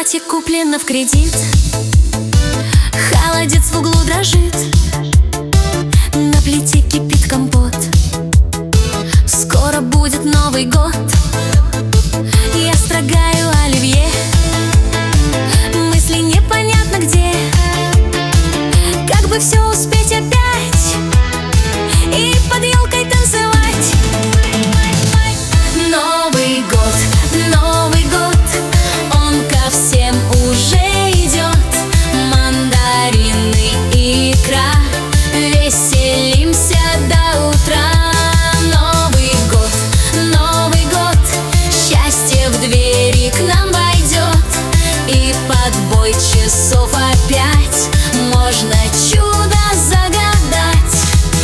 Платье куплено в кредит, холодец в углу дрожит, на плите кипит компот. Скоро будет Новый год, я строгаю оливье, мысли непонятно где, как бы все успеть опять и под елкой танцевать. Новый год, он ко всем уже идет. Мандарины, икра, веселимся до утра. Новый год, счастье в двери к нам войдет. И под бой часов опять можно чудо загадать.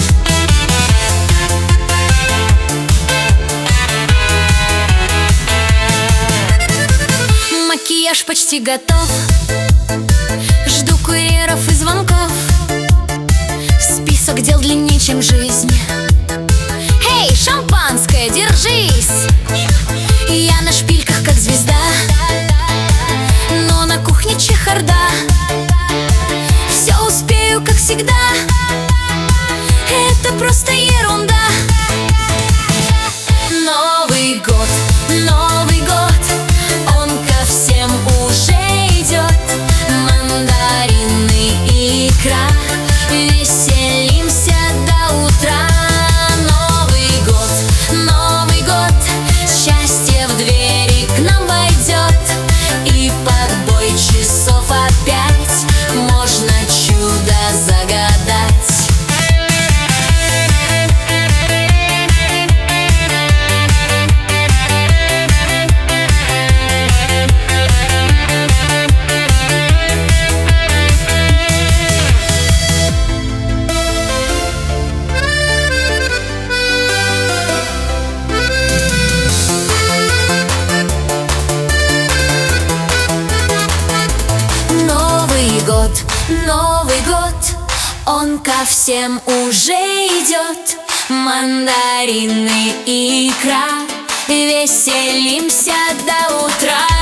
Макияж почти готов, жду курьеров и звонков. Список дел длиннее, чем жизнь. Эй, шампанское, держись! Я на шпильках, как звезда, но на кухне чехарда. Все успею, как всегда, это просто ерунда. Новый год, он ко всем уже идет. Мандарины, икра, веселимся до утра. Новый год, счастье в двери к нам войдет. И под бой часов опять можно чудо загадать. Новый год, он ко всем уже идет. Мандарины, икра, веселимся до утра.